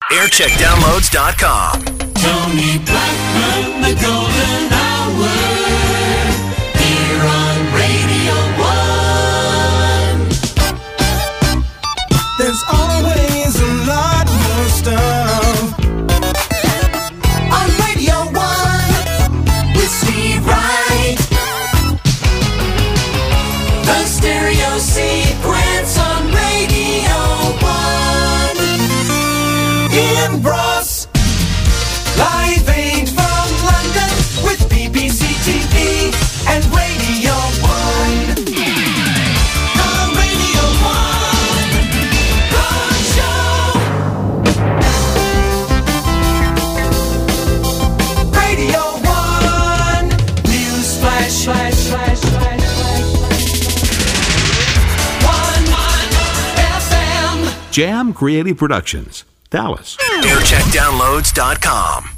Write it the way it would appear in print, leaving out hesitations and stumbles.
Aircheckdownloads.com. Tony Blackman, the golden hour, here on Radio 1. There's always a lot more stuff On Radio 1, with Steve Wright. The stereo sequence on Radio 1. in Bros. Live 8 from London with BBC TV and Radio 1. The Radio 1 Rock Show. Radio 1 News Flash. 1 FM. Jam Creative Productions, Dallas. Aircheckdownloads.com.